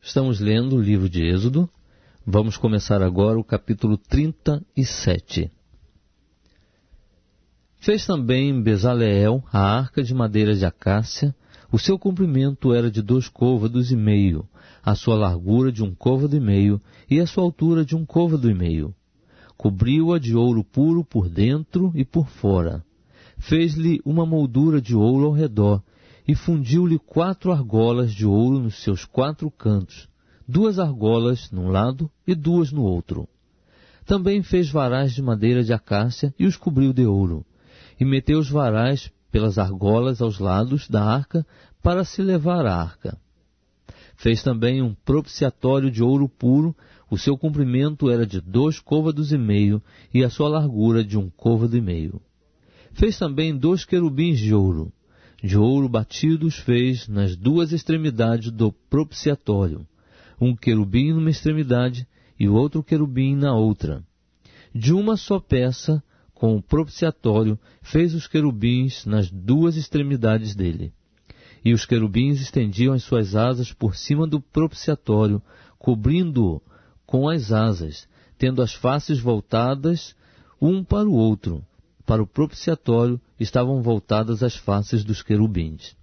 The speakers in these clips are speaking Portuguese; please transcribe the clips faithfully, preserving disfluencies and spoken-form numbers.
Estamos lendo o livro de Êxodo. Vamos começar agora o capítulo trinta e sete. Fez também Bezaleel a arca de madeira de acácia. O seu comprimento era de dois côvados e meio, a sua largura de um côvado e meio e a sua altura de um côvado e meio. Cobriu-a de ouro puro por dentro e por fora. Fez-lhe uma moldura de ouro ao redor e fundiu-lhe quatro argolas de ouro nos seus quatro cantos, duas argolas num lado e duas no outro. Também fez varais de madeira de acácia e os cobriu de ouro, e meteu os varais pelas argolas aos lados da arca para se levar a arca. Fez também um propiciatório de ouro puro, o seu comprimento era de dois côvados e meio e a sua largura de um côvado e meio. Fez também dois querubins de ouro. De ouro batido os fez nas duas extremidades do propiciatório, um querubim numa extremidade e o outro querubim na outra. De uma só peça, com o propiciatório, fez os querubins nas duas extremidades dele. E os querubins estendiam as suas asas por cima do propiciatório, cobrindo-o com as asas, tendo as faces voltadas um para o outro. Para o propiciatório estavam voltadas as faces dos querubins.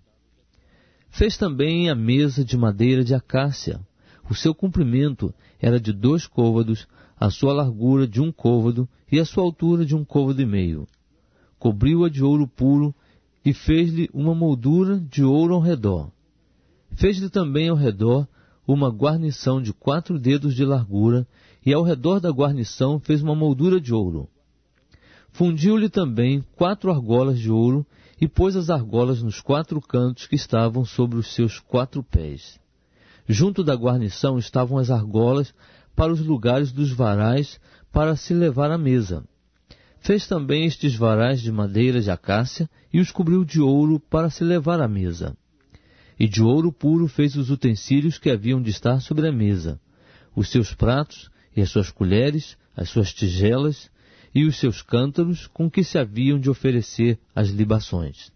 Fez também a mesa de madeira de acácia. O seu comprimento era de dois côvados, a sua largura de um côvado e a sua altura de um côvado e meio. Cobriu-a de ouro puro e fez-lhe uma moldura de ouro ao redor. Fez-lhe também ao redor uma guarnição de quatro dedos de largura e ao redor da guarnição fez uma moldura de ouro. Fundiu-lhe também quatro argolas de ouro e pôs as argolas nos quatro cantos que estavam sobre os seus quatro pés. Junto da guarnição estavam as argolas para os lugares dos varais para se levar à mesa. Fez também estes varais de madeira de acácia e os cobriu de ouro para se levar à mesa. E de ouro puro fez os utensílios que haviam de estar sobre a mesa, os seus pratos e as suas colheres, as suas tigelas e os seus cântaros com que se haviam de oferecer as libações.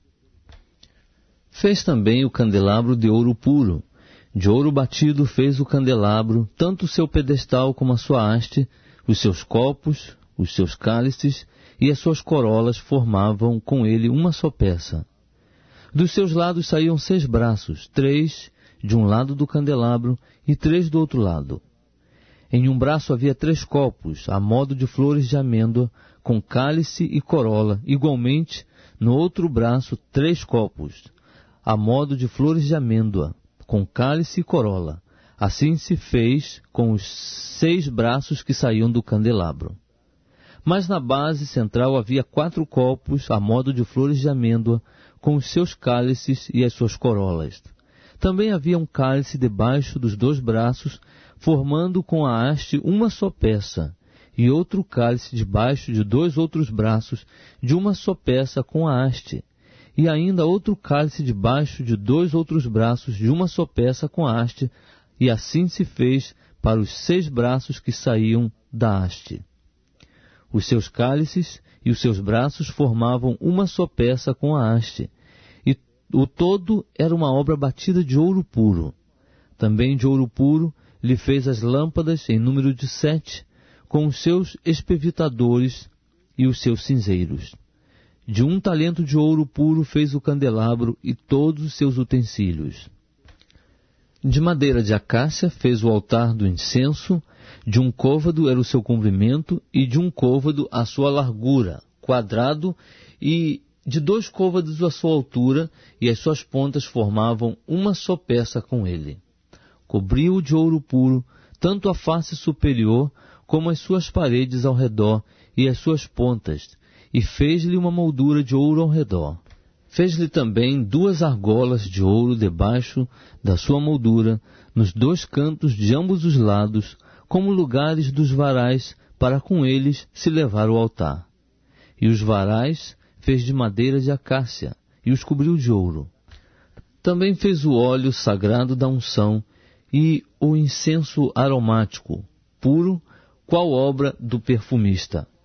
Fez também o candelabro de ouro puro. De ouro batido fez o candelabro, tanto o seu pedestal como a sua haste, os seus copos, os seus cálices e as suas corolas formavam com ele uma só peça. Dos seus lados saíam seis braços, três de um lado do candelabro e três do outro lado. Em um braço havia três copos, a modo de flores de amêndoa, com cálice e corola. Igualmente, no outro braço, três copos, a modo de flores de amêndoa, com cálice e corola. Assim se fez com os seis braços que saíam do candelabro. Mas na base central havia quatro copos, a modo de flores de amêndoa, com os seus cálices e as suas corolas. Também havia um cálice debaixo dos dois braços, formando com a haste uma só peça, e outro cálice debaixo de dois outros braços, de uma só peça com a haste, e ainda outro cálice debaixo de dois outros braços, de uma só peça com a haste, e assim se fez para os seis braços que saíam da haste. Os seus cálices e os seus braços formavam uma só peça com a haste, e o todo era uma obra batida de ouro puro. Também de ouro puro lhe fez as lâmpadas em número de sete, com os seus espevitadores e os seus cinzeiros. De um talento de ouro puro fez o candelabro e todos os seus utensílios. De madeira de acácia fez o altar do incenso, de um côvado era o seu comprimento, e de um côvado a sua largura, quadrado, e de dois côvados a sua altura, e as suas pontas formavam uma só peça com ele. Cobriu-o de ouro puro, tanto a face superior como as suas paredes ao redor e as suas pontas, e fez-lhe uma moldura de ouro ao redor. Fez-lhe também duas argolas de ouro debaixo da sua moldura, nos dois cantos de ambos os lados, como lugares dos varais, para com eles se levar o altar. E os varais fez de madeira de acácia, e os cobriu de ouro. Também fez o óleo sagrado da unção, e o incenso aromático, puro, qual obra do perfumista.